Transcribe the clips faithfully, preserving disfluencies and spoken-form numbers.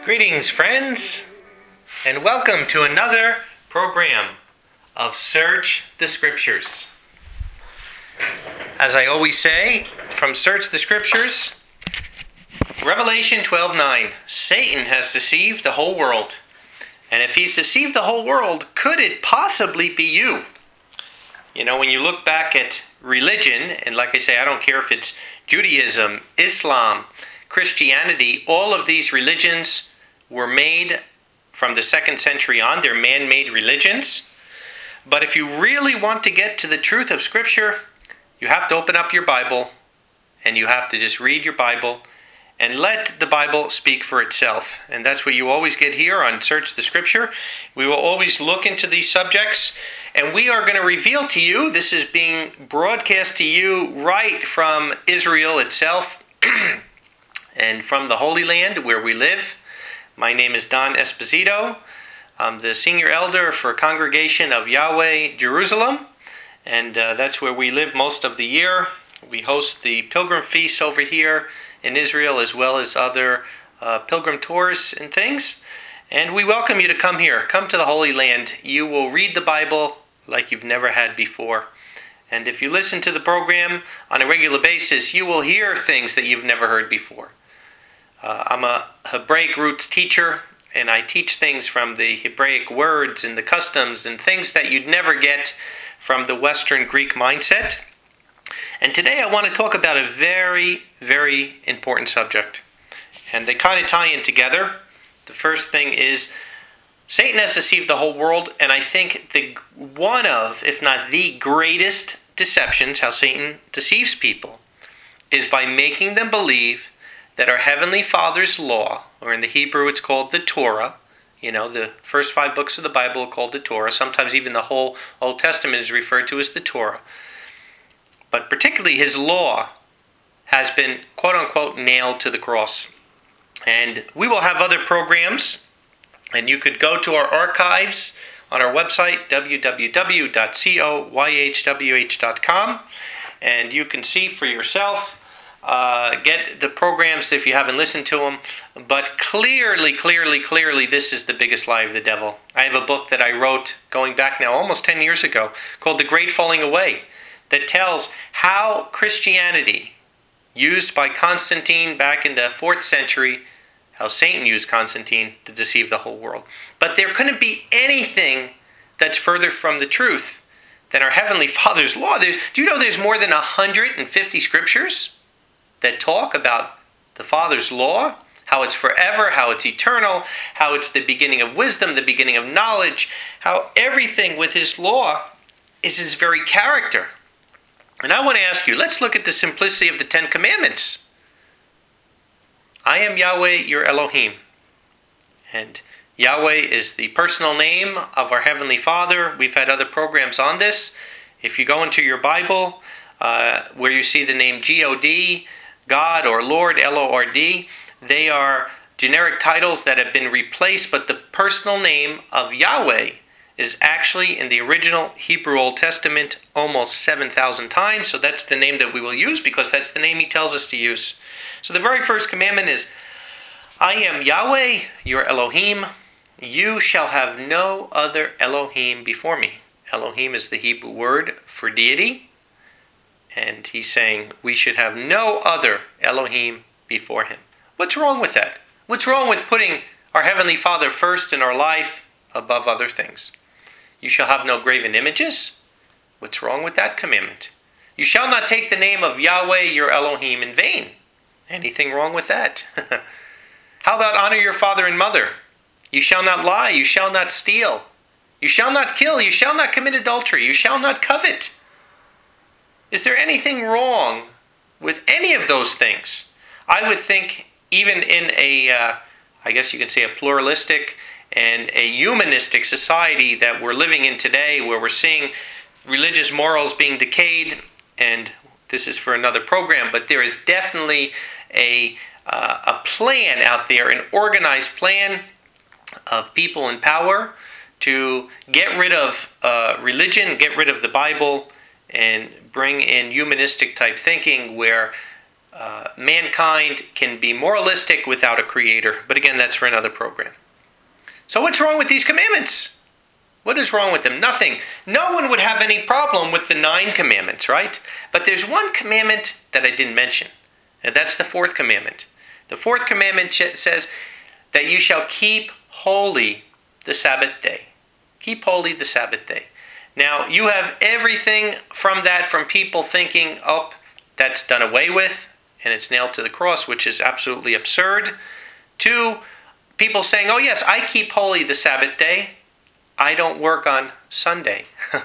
Greetings, friends, and welcome to another program of Search the Scriptures. As I always say, from Search the Scriptures, Revelation twelve nine, Satan has deceived the whole world. And if he's deceived the whole world, could it possibly be you? You know, when you look back at religion, and like I say, I don't care if it's Judaism, Islam, Christianity, all of these religions were made from the second century on. They're man-made religions. But if you really want to get to the truth of Scripture, you have to open up your Bible, and you have to just read your Bible and let the Bible speak for itself. And that's what you always get here on Search the Scripture. We will always look into these subjects, and we are going to reveal to you, this is being broadcast to you right from Israel itself and from the Holy Land where we live. My name is Don Esposito. I'm the senior elder for Congregation of Yahweh Jerusalem, and uh, that's where we live most of the year. We host the pilgrim feasts over here in Israel, as well as other uh, pilgrim tours and things. And we welcome you to come here. Come to the Holy Land. You will read the Bible like you've never had before. And if you listen to the program on a regular basis, you will hear things that you've never heard before. Uh, I'm a Hebraic roots teacher, and I teach things from the Hebraic words and the customs and things that you'd never get from the Western Greek mindset. And today I want to talk about a very, very important subject. And they kind of tie in together. The first thing is Satan has deceived the whole world, and I think the one of, if not the greatest deceptions, how Satan deceives people, is by making them believe that our Heavenly Father's law, or in the Hebrew it's called the Torah, you know, the first five books of the Bible are called the Torah. Sometimes even the whole Old Testament is referred to as the Torah. But particularly his law has been, quote-unquote, nailed to the cross. And we will have other programs, and you could go to our archives on our website, w w w dot coyhwh dot com, and you can see for yourself, uh, get the programs if you haven't listened to them. But clearly, clearly, clearly, this is the biggest lie of the devil. I have a book that I wrote going back now almost ten years ago called The Great Falling Away, that tells how Christianity, used by Constantine back in the fourth century, how Satan used Constantine to deceive the whole world. But there couldn't be anything that's further from the truth than our Heavenly Father's law. There's, do you know there's more than one hundred fifty scriptures that talk about the Father's law, how it's forever, how it's eternal, how it's the beginning of wisdom, the beginning of knowledge, how everything with His law is His very character. And I want to ask you, let's look at the simplicity of the Ten Commandments. I am Yahweh, your Elohim. And Yahweh is the personal name of our Heavenly Father. We've had other programs on this. If you go into your Bible, uh, where you see the name G O D, God or Lord, L O R D, they are generic titles that have been replaced, but the personal name of Yahweh is actually in the original Hebrew Old Testament almost seven thousand times. So that's the name that we will use because that's the name He tells us to use. So the very first commandment is, I am Yahweh, your Elohim. You shall have no other Elohim before me. Elohim is the Hebrew word for deity. And He's saying we should have no other Elohim before Him. What's wrong with that? What's wrong with putting our Heavenly Father first in our life above other things? You shall have no graven images. What's wrong with that commandment? You shall not take the name of Yahweh, your Elohim, in vain. Anything wrong with that? How about honor your father and mother? You shall not lie. You shall not steal. You shall not kill. You shall not commit adultery. You shall not covet. Is there anything wrong with any of those things? I would think even in a, uh, I guess you could say a pluralistic and a humanistic society that we're living in today, where we're seeing religious morals being decayed, and this is for another program, but there is definitely a uh, a plan out there, an organized plan of people in power to get rid of uh, religion, get rid of the Bible, and bring in humanistic type thinking where uh, mankind can be moralistic without a creator. But again, that's for another program. So what's wrong with these commandments? What is wrong with them? Nothing. No one would have any problem with the nine commandments, right? But there's one commandment that I didn't mention. And that's the fourth commandment. The fourth commandment says that you shall keep holy the Sabbath day. Keep holy the Sabbath day. Now, you have everything from that, from people thinking, oh, that's done away with, and it's nailed to the cross, which is absolutely absurd, to people saying, oh yes, I keep holy the Sabbath day. I don't work on Sunday.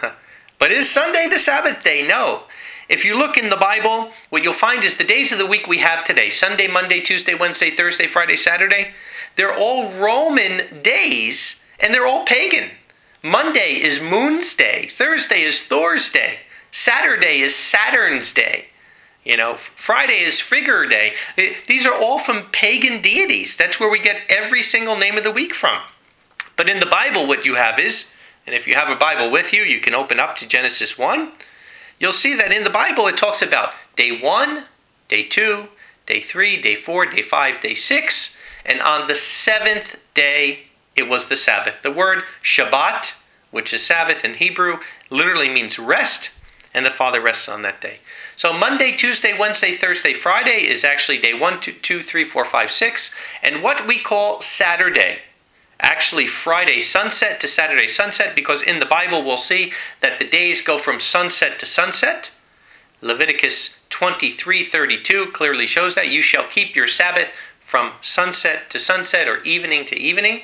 But is Sunday the Sabbath day? No. If you look in the Bible, what you'll find is the days of the week we have today, Sunday, Monday, Tuesday, Wednesday, Thursday, Friday, Saturday, they're all Roman days, and they're all pagan. Monday is Moon's Day. Thursday is Thor's Day. Saturday is Saturn's Day. You know, Friday is Frigga Day. These are all from pagan deities. That's where we get every single name of the week from. But in the Bible, what you have is, and if you have a Bible with you, you can open up to Genesis one. You'll see that in the Bible it talks about day one, day two, day three, day four, day five, day six. And on the seventh day, it was the Sabbath. The word Shabbat, which is Sabbath in Hebrew, literally means rest, and the Father rests on that day. So Monday, Tuesday, Wednesday, Thursday, Friday is actually day one, two, two, three, four, five, six. And what we call Saturday, actually Friday sunset to Saturday sunset, because in the Bible we'll see that the days go from sunset to sunset. Leviticus twenty-three thirty-two clearly shows that you shall keep your Sabbath from sunset to sunset, or evening to evening.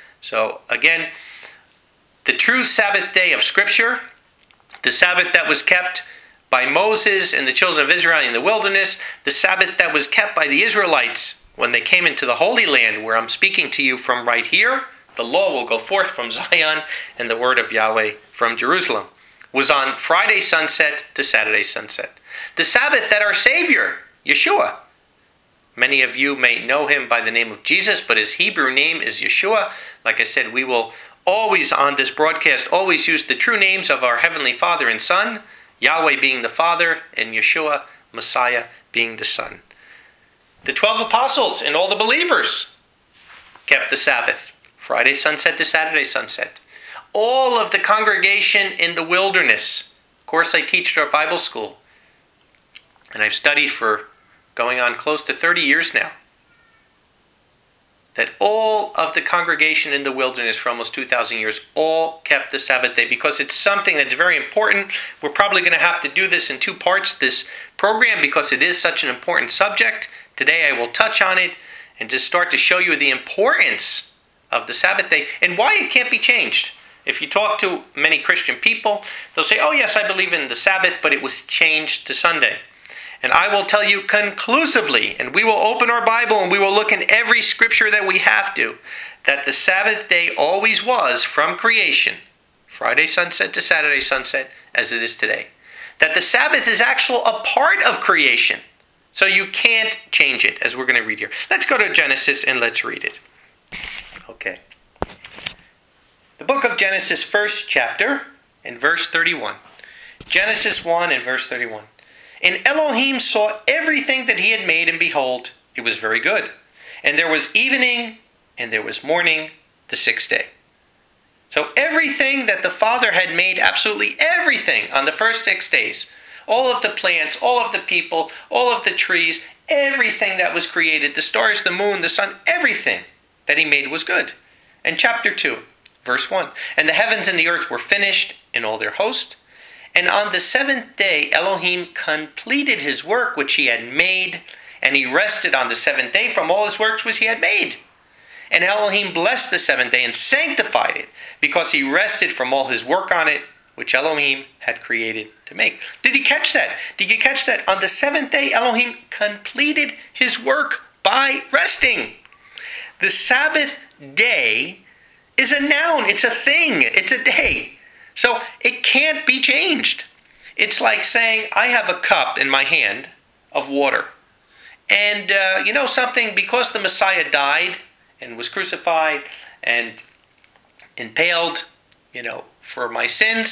So again, the true Sabbath day of Scripture, the Sabbath that was kept by Moses and the children of Israel in the wilderness, the Sabbath that was kept by the Israelites when they came into the Holy Land, where I'm speaking to you from right here, the law will go forth from Zion and the word of Yahweh from Jerusalem, was on Friday sunset to Saturday sunset. The Sabbath that our Savior, Yeshua, many of you may know him by the name of Jesus, but his Hebrew name is Yeshua. Like I said, we will always on this broadcast always use the true names of our Heavenly Father and Son, Yahweh being the Father and Yeshua, Messiah, being the Son. The twelve apostles and all the believers kept the Sabbath, Friday sunset to Saturday sunset. All of the congregation in the wilderness. Of course, I teach at our Bible school, and I've studied for going on close to thirty years now. That all of the congregation in the wilderness for almost two thousand years all kept the Sabbath day, because it's something that's very important. We're probably going to have to do this in two parts, this program, because it is such an important subject. Today I will touch on it and just start to show you the importance of the Sabbath day and why it can't be changed. If you talk to many Christian people, they'll say, oh yes, I believe in the Sabbath, but it was changed to Sunday. And I will tell you conclusively, and we will open our Bible and we will look in every scripture that we have to, that the Sabbath day always was from creation, Friday sunset to Saturday sunset, as it is today. That the Sabbath is actually a part of creation. So you can't change it, as we're going to read here. Let's go to Genesis and let's read it. Okay. The book of Genesis, first chapter, and verse thirty-one. Genesis one and verse thirty-one. And Elohim saw everything that he had made, and behold, it was very good. And there was evening, and there was morning, the sixth day. So everything that the Father had made, absolutely everything on the first six days, all of the plants, all of the people, all of the trees, everything that was created, the stars, the moon, the sun, everything that he made was good. And chapter two, verse one. And the heavens and the earth were finished in all their host. And on the seventh day, Elohim completed his work which he had made, and he rested on the seventh day from all his works which he had made. And Elohim blessed the seventh day and sanctified it, because he rested from all his work on it, which Elohim had created to make. Did you catch that? Did you catch that? On the seventh day, Elohim completed his work by resting. The Sabbath day is a noun. It's a thing. It's a day. So it can't be changed. It's like saying, I have a cup in my hand of water. And uh, you know something? Because the Messiah died and was crucified and impaled, you know, for my sins,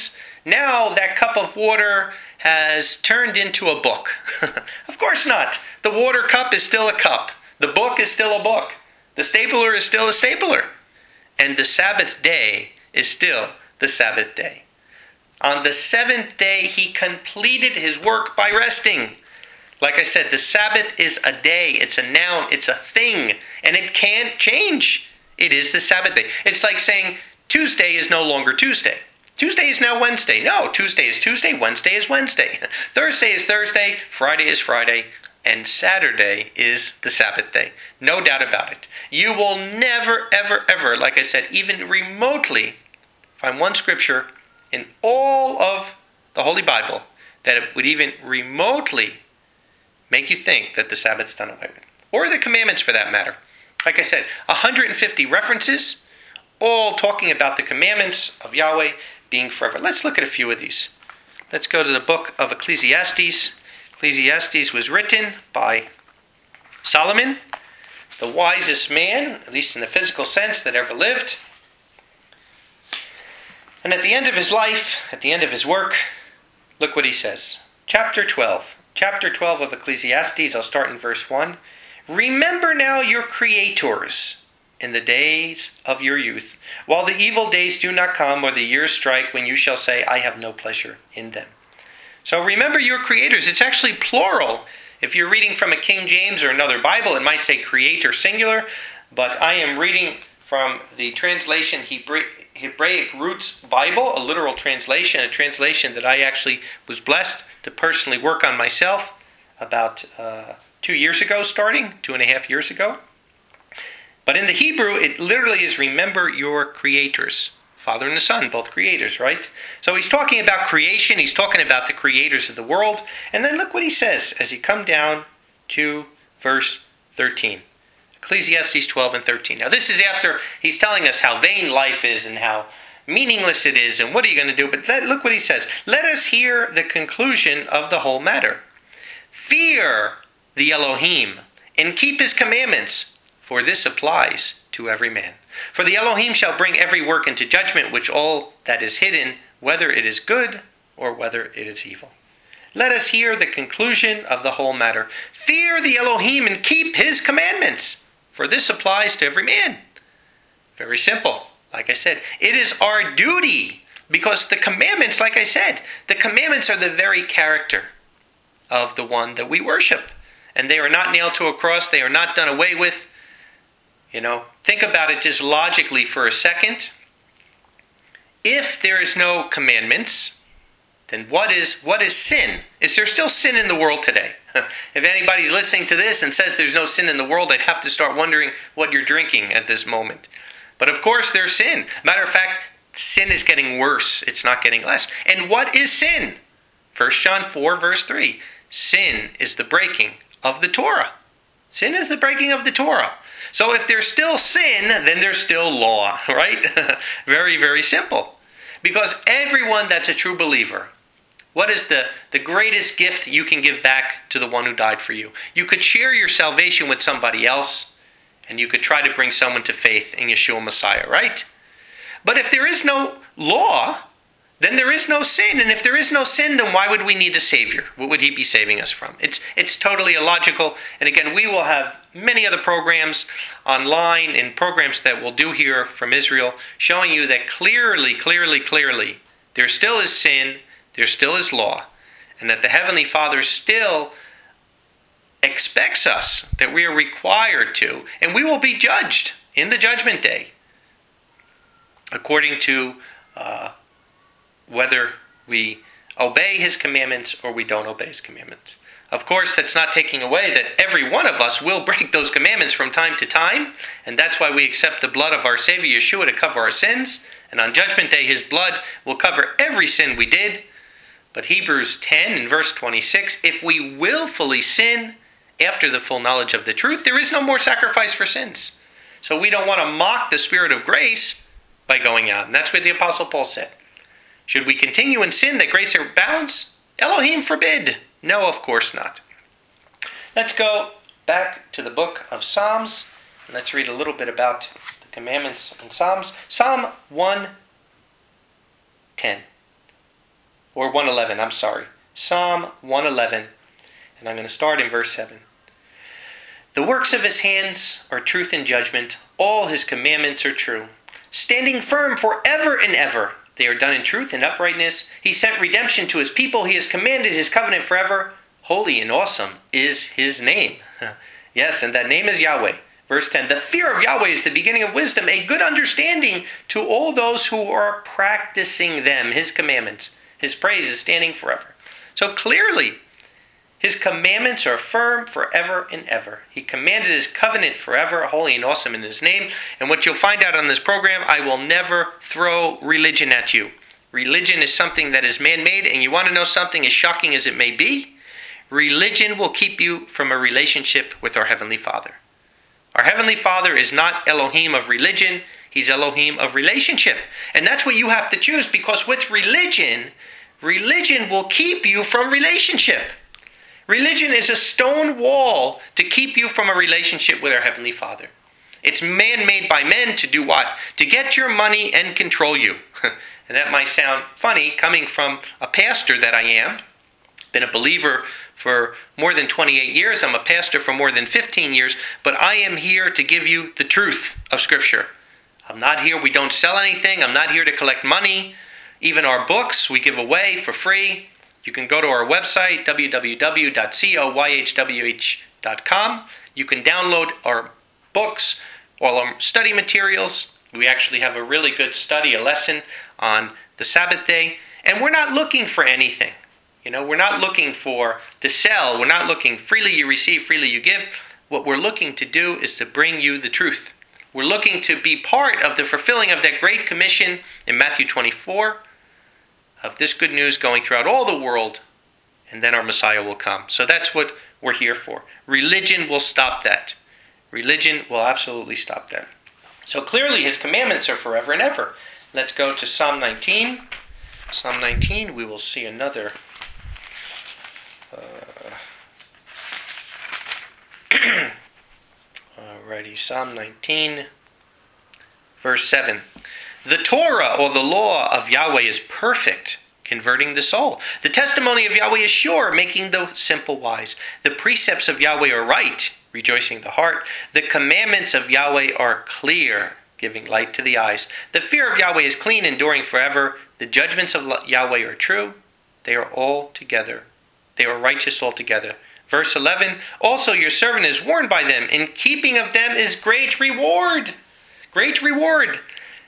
now that cup of water has turned into a book. Of course not. The water cup is still a cup. The book is still a book. The stapler is still a stapler. And the Sabbath day is still the Sabbath day. On the seventh day, he completed his work by resting. Like I said, the Sabbath is a day. It's a noun. It's a thing. And it can't change. It is the Sabbath day. It's like saying Tuesday is no longer Tuesday. Tuesday is now Wednesday. No, Tuesday is Tuesday. Wednesday is Wednesday. Thursday is Thursday. Friday is Friday. And Saturday is the Sabbath day. No doubt about it. You will never, ever, ever, like I said, even remotely find one scripture in all of the Holy Bible that it would even remotely make you think that the Sabbath's done away with. Or the commandments for that matter. Like I said, one hundred fifty references, all talking about the commandments of Yahweh being forever. Let's look at a few of these. Let's go to the book of Ecclesiastes. Ecclesiastes was written by Solomon, the wisest man, at least in the physical sense, that ever lived. And at the end of his life, at the end of his work, look what he says. Chapter twelve. Chapter twelve of Ecclesiastes, I'll start in verse one. Remember now your creators in the days of your youth, while the evil days do not come, or the years strike, when you shall say, I have no pleasure in them. So remember your creators. It's actually plural. If you're reading from a King James or another Bible, it might say creator singular, but I am reading from the translation Hebraic Roots Bible, a literal translation, a translation that I actually was blessed to personally work on myself about uh, two years ago starting, two and a half years ago. But in the Hebrew, it literally is remember your creators. Father and the Son, both creators, right? So he's talking about creation. He's talking about the creators of the world. And then look what he says as he come down to verse thirteen. Ecclesiastes twelve and thirteen. Now this is after he's telling us how vain life is and how meaningless it is and what are you going to do? But let, look what he says. Let us hear the conclusion of the whole matter. Fear the Elohim and keep his commandments, for this applies to every man. For the Elohim shall bring every work into judgment, which all that is hidden, whether it is good or whether it is evil. Let us hear the conclusion of the whole matter. Fear the Elohim and keep his commandments, for this applies to every man. Very simple. Like I said, it is our duty, because the commandments, like I said, the commandments are the very character of the one that we worship. And they are not nailed to a cross. They are not done away with. You know, think about it just logically for a second. If there is no commandments, then what is what is sin? Is there still sin in the world today? If anybody's listening to this and says there's no sin in the world, I'd have to start wondering what you're drinking at this moment. But of course there's sin. Matter of fact, sin is getting worse. It's not getting less. And what is sin? First John four, verse three. Sin is the breaking of the Torah. Sin is the breaking of the Torah. So if there's still sin, then there's still law, right? Very, very simple. Because everyone that's a true believer, what is the, the greatest gift you can give back to the one who died for you? You could share your salvation with somebody else, and you could try to bring someone to faith in Yeshua Messiah, right? But if there is no law, then there is no sin. And if there is no sin, then why would we need a Savior? What would he be saving us from? It's it's totally illogical. And again, we will have many other programs online and programs that we'll do here from Israel showing you that clearly, clearly, clearly, there still is sin, there still is law, and that the Heavenly Father still expects us, that we are required to, and we will be judged in the judgment day according to uh, whether we obey his commandments or we don't obey his commandments. Of course, that's not taking away that every one of us will break those commandments from time to time, and that's why we accept the blood of our Savior Yeshua to cover our sins, and on Judgment Day his blood will cover every sin we did. But Hebrews ten in verse twenty-six, if we willfully sin after the full knowledge of the truth, there is no more sacrifice for sins. So we don't want to mock the Spirit of grace by going out, and that's what the Apostle Paul said. Should we continue in sin that grace abounds? Elohim forbid. No, of course not. Let's go back to the book of Psalms, and let's read a little bit about the commandments in Psalms. Psalm one ten. or one eleven, I'm sorry. Psalm one eleven, and I'm going to start in verse seven. The works of his hands are truth and judgment. All his commandments are true. Standing firm forever and ever. They are done in truth and uprightness. He sent redemption to his people. He has commanded his covenant forever. Holy and awesome is his name. Yes, and that name is Yahweh. Verse ten, the fear of Yahweh is the beginning of wisdom, a good understanding to all those who are practicing them, his commandments. His praise is standing forever. So clearly, his commandments are firm forever and ever. He commanded his covenant forever, holy and awesome in his name. And what you'll find out on this program, I will never throw religion at you. Religion is something that is man-made, and you want to know something as shocking as it may be? Religion will keep you from a relationship with our Heavenly Father. Our Heavenly Father is not Elohim of religion, he's Elohim of relationship. And that's what you have to choose, because with religion, religion will keep you from relationship. Religion is a stone wall to keep you from a relationship with our Heavenly Father. It's man-made by men to do what? To get your money and control you. And that might sound funny coming from a pastor that I am. Been a believer for more than twenty-eight years. I'm a pastor for more than fifteen years. But I am here to give you the truth of Scripture. I'm not here, we don't sell anything. I'm not here to collect money. Even our books we give away for free. You can go to our website, w w w dot coyhwh dot com. You can download our books, all our study materials. We actually have a really good study, a lesson on the Sabbath day. And we're not looking for anything. You know, we're not looking for to sell. We're not looking freely you receive, freely you give. What we're looking to do is to bring you the truth. We're looking to be part of the fulfilling of that great commission in Matthew twenty-four. Of this good news going throughout all the world, and then our Messiah will come. So that's what we're here for. Religion will stop that. Religion will absolutely stop that. So clearly his commandments are forever and ever. Let's go to Psalm nineteen. Psalm nineteen, we will see another uh, alrighty, Psalm nineteen, verse seven. The Torah, or the law of Yahweh, is perfect, converting the soul. The testimony of Yahweh is sure, making the simple wise. The precepts of Yahweh are right, rejoicing the heart. The commandments of Yahweh are clear, giving light to the eyes. The fear of Yahweh is clean, enduring forever. The judgments of Yahweh are true. They are all together. They are righteous altogether. Verse eleven, also your servant is warned by them. In keeping of them is great reward. Great reward.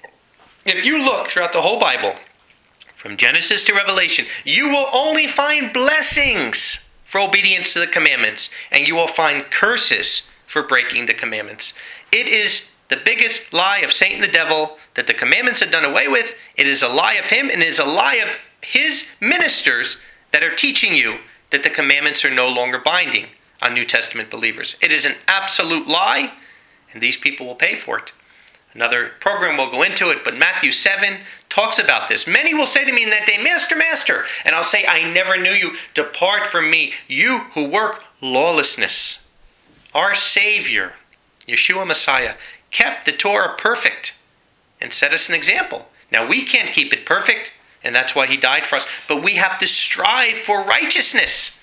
If you look throughout the whole Bible, from Genesis to Revelation, you will only find blessings for obedience to the commandments, and you will find curses for breaking the commandments. It is the biggest lie of Satan the devil that the commandments are done away with. It is a lie of him, and it is a lie of his ministers that are teaching you that the commandments are no longer binding on New Testament believers. It is an absolute lie, and these people will pay for it. Another program will go into it, but Matthew seven talks about this. Many will say to me in that day, Master, Master, and I'll say, I never knew you. Depart from me, you who work lawlessness. Our Savior, Yeshua Messiah, kept the Torah perfect and set us an example. Now, we can't keep it perfect, and that's why he died for us, but we have to strive for righteousness.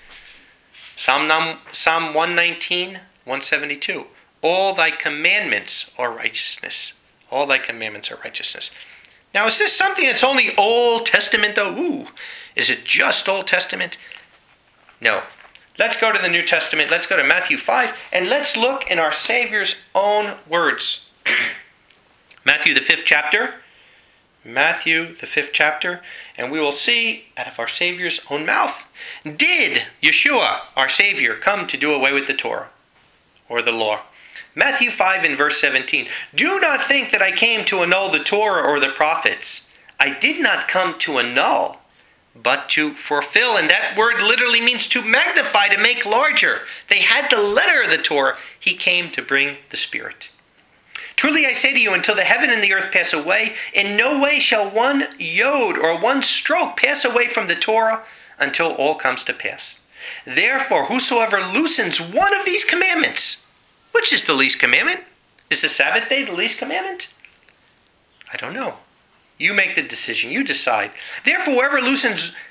Psalm, Psalm one nineteen, one seventy-two. All thy commandments are righteousness. All thy commandments are righteousness. Now, is this something that's only Old Testament, though? Ooh, is it just Old Testament? No. Let's go to the New Testament. Let's go to Matthew five, and let's look in our Savior's own words. Matthew, the fifth chapter. Matthew, the fifth chapter. And we will see out of our Savior's own mouth, did Yeshua, our Savior, come to do away with the Torah or the law? Matthew five and verse seventeen. Do not think that I came to annul the Torah or the prophets. I did not come to annul, but to fulfill. And that word literally means to magnify, to make larger. They had the letter of the Torah. He came to bring the Spirit. Truly I say to you, until the heaven and the earth pass away, in no way shall one yod or one stroke pass away from the Torah until all comes to pass. Therefore, whosoever loosens one of these commandments, which is the least commandment? Is the Sabbath day the least commandment? I don't know. You make the decision. You decide. Therefore, whoever loosens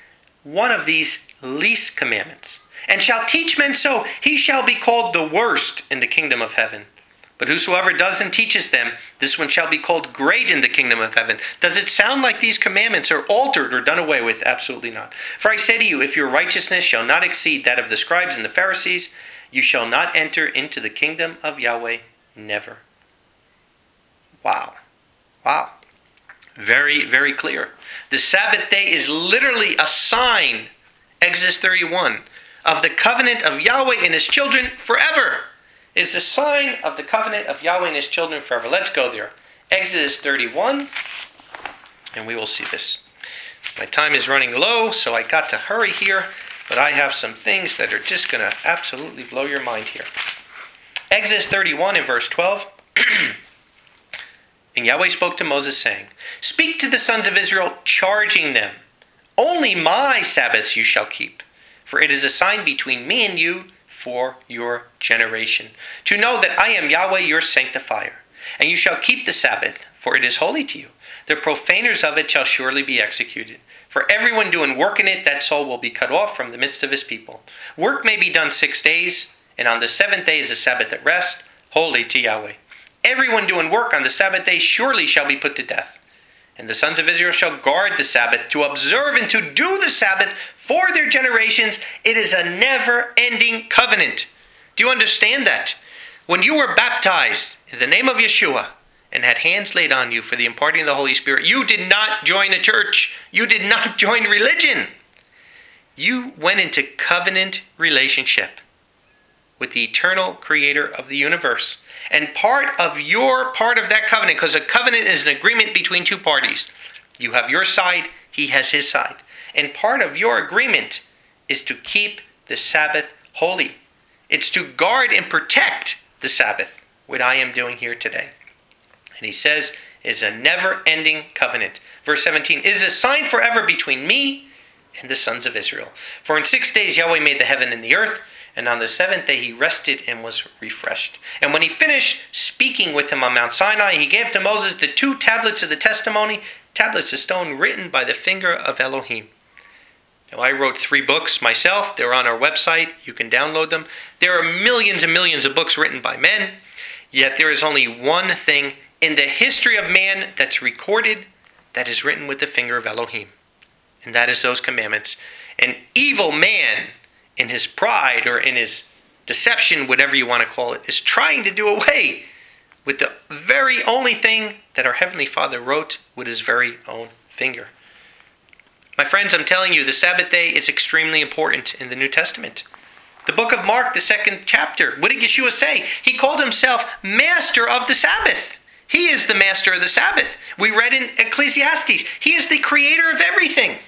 one of these least commandments, and shall teach men so, he shall be called the worst in the kingdom of heaven. But whosoever does and teaches them, this one shall be called great in the kingdom of heaven. Does it sound like these commandments are altered or done away with? Absolutely not. For I say to you, if your righteousness shall not exceed that of the scribes and the Pharisees, you shall not enter into the kingdom of Yahweh, never. Wow. Wow. Very, very clear. The Sabbath day is literally a sign, Exodus thirty-one, of the covenant of Yahweh and his children forever. It's a sign of the covenant of Yahweh and his children forever. Let's go there. Exodus thirty-one, and we will see this. My time is running low, so I got to hurry here, but I have some things that are just going to absolutely blow your mind here. Exodus thirty-one and verse twelve. And Yahweh spoke to Moses, saying, Speak to the sons of Israel, charging them, Only my Sabbaths you shall keep, for it is a sign between me and you for your generation, to know that I am Yahweh your sanctifier. And you shall keep the Sabbath, for it is holy to you. The profaners of it shall surely be executed. For everyone doing work in it, that soul will be cut off from the midst of his people. Work may be done six days, and on the seventh day is a Sabbath at rest, holy to Yahweh. Everyone doing work on the Sabbath day surely shall be put to death. And the sons of Israel shall guard the Sabbath, to observe and to do the Sabbath for their generations. It is a never-ending covenant. Do you understand that? When you were baptized in the name of Yeshua and had hands laid on you for the imparting of the Holy Spirit, you did not join a church. You did not join religion. You went into covenant relationship with the eternal creator of the universe. And part of your part of that covenant, because a covenant is an agreement between two parties. You have your side, he has his side. And part of your agreement is to keep the Sabbath holy. It's to guard and protect the Sabbath, what I am doing here today. And he says, it's a never-ending covenant. Verse seventeen, it is a sign forever between me and the sons of Israel. For in six days Yahweh made the heaven and the earth, and on the seventh day he rested and was refreshed. And when he finished speaking with him on Mount Sinai, he gave to Moses the two tablets of the testimony, tablets of stone written by the finger of Elohim. Now, I wrote three books myself. They're on our website. You can download them. There are millions and millions of books written by men, yet there is only one thing in the history of man that's recorded that is written with the finger of Elohim, and that is those commandments. An evil man, in his pride or in his deception, whatever you want to call it, is trying to do away with the very only thing that our Heavenly Father wrote with his very own finger. My friends, I'm telling you, the Sabbath day is extremely important in the New Testament. The book of Mark, the second chapter, what did Yeshua say? He called himself master of the Sabbath. He is the master of the Sabbath. We read in Ecclesiastes, he is the creator of everything.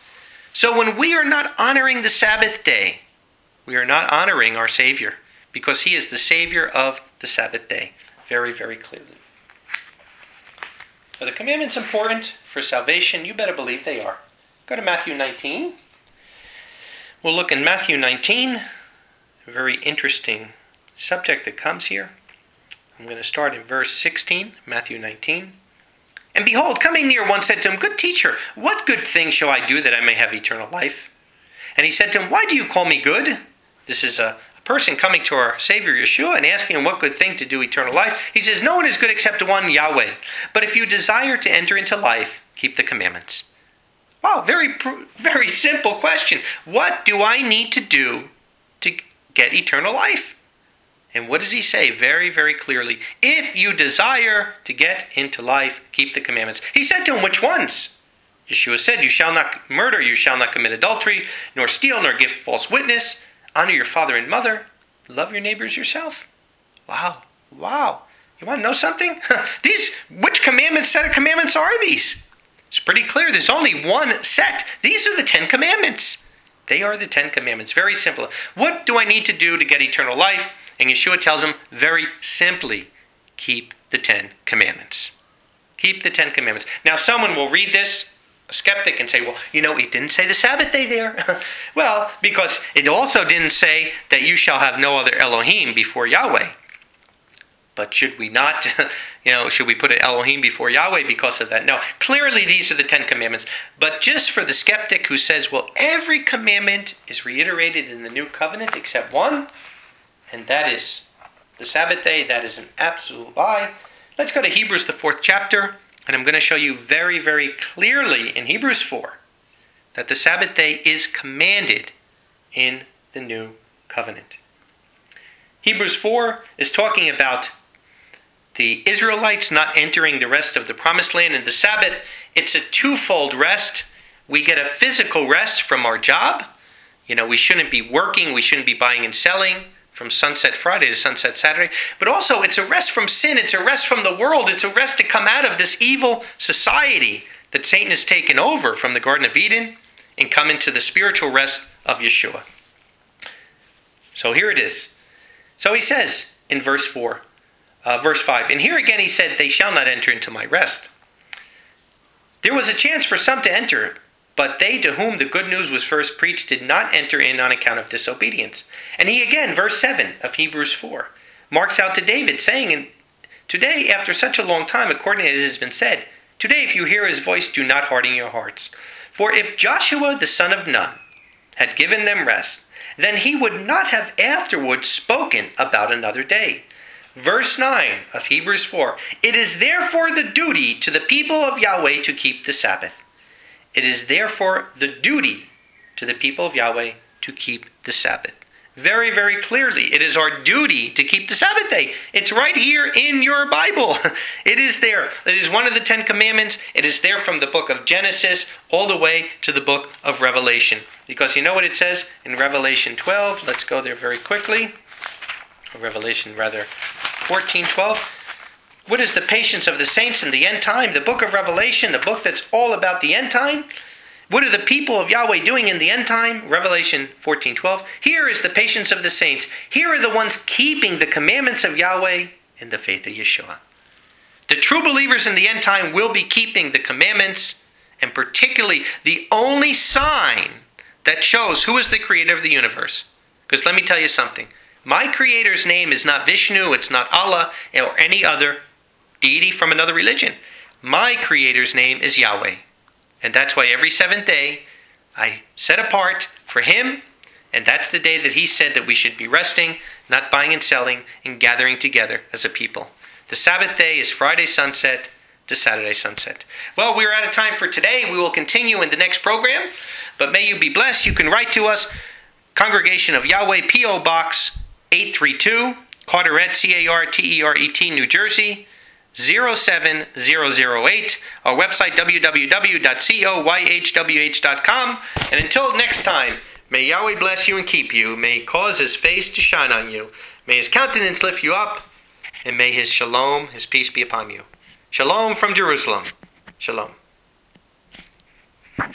So when we are not honoring the Sabbath day, we are not honoring our Savior, because he is the Savior of the Sabbath day, very, very clearly. Are the commandments important for salvation? You better believe they are. Go to Matthew nineteen. We'll look in Matthew nineteen, a very interesting subject that comes here. I'm going to start in verse sixteen, Matthew nineteen. And behold, coming near, one said to him, Good teacher, what good thing shall I do that I may have eternal life? And he said to him, Why do you call me good? This is a, a person coming to our Savior Yeshua and asking him what good thing to do eternal life. He says, No one is good except one, Yahweh. But if you desire to enter into life, keep the commandments. Wow, very, very simple question. What do I need to do to get eternal life? And what does he say very, very clearly? If you desire to get into life, keep the commandments. He said to him, which ones? Yeshua said, you shall not murder, you shall not commit adultery, nor steal, nor give false witness. Honor your father and mother. Love your neighbors yourself. Wow, wow. You want to know something? These, which commandments, set of commandments are these? It's pretty clear. There's only one set. These are the Ten Commandments. They are the Ten Commandments. Very simple. What do I need to do to get eternal life? And Yeshua tells him very simply, keep the Ten Commandments. Keep the Ten Commandments. Now someone will read this, a skeptic, and say, well, you know, it didn't say the Sabbath day there. Well, because it also didn't say that you shall have no other Elohim before Yahweh. But should we not, you know, should we put an Elohim before Yahweh because of that? No, clearly these are the Ten Commandments. But just for the skeptic who says, well, every commandment is reiterated in the New Covenant except one, and that is the Sabbath day, that is an absolute lie. Let's go to Hebrews, the fourth chapter, and I'm going to show you very, very clearly in Hebrews four that the Sabbath day is commanded in the New Covenant. Hebrews four is talking about the Israelites not entering the rest of the Promised Land. And the Sabbath, it's a twofold rest. We get a physical rest from our job. You know, we shouldn't be working. We shouldn't be buying and selling from sunset Friday to sunset Saturday. But also, it's a rest from sin. It's a rest from the world. It's a rest to come out of this evil society that Satan has taken over from the Garden of Eden and come into the spiritual rest of Yeshua. So here it is. So he says in verse four, Uh, verse five, and here again he said, they shall not enter into my rest. There was a chance for some to enter, but they to whom the good news was first preached did not enter in on account of disobedience. And he again, verse seven of Hebrews four, marks out to David, saying, and today, after such a long time, according as it has been said, today if you hear his voice, do not harden your hearts. For if Joshua the son of Nun had given them rest, then he would not have afterwards spoken about another day. Verse nine of Hebrews four, it is therefore the duty to the people of Yahweh to keep the Sabbath. It is therefore the duty to the people of Yahweh to keep the Sabbath. Very, very clearly, it is our duty to keep the Sabbath day. It's right here in your Bible. It is there. It is one of the Ten Commandments. It is there from the book of Genesis all the way to the book of Revelation. Because you know what it says in Revelation twelve? Let's go there very quickly. Or Revelation, rather, fourteen twelve. What is the patience of the saints in the end time? The book of Revelation, the book that's all about the end time. What are the people of Yahweh doing in the end time? Revelation fourteen twelve. Here is the patience of the saints. Here are the ones keeping the commandments of Yahweh in the faith of Yeshua. The true believers in the end time will be keeping the commandments, and particularly the only sign that shows who is the creator of the universe. Because let me tell you something. My creator's name is not Vishnu, it's not Allah, or any other deity from another religion. My creator's name is Yahweh. And that's why every seventh day I set apart for him, and that's the day that he said that we should be resting, not buying and selling, and gathering together as a people. The Sabbath day is Friday sunset to Saturday sunset. Well, we're out of time for today. We will continue in the next program, but may you be blessed. You can write to us, Congregation of Yahweh, P O Box eight three two, Carteret, C A R T E R E T, New Jersey, zero seven zero zero eight. Our website, w w w dot coyhwh dot com. And until next time, may Yahweh bless you and keep you. May he cause his face to shine on you. May his countenance lift you up. And may his shalom, his peace be upon you. Shalom from Jerusalem. Shalom.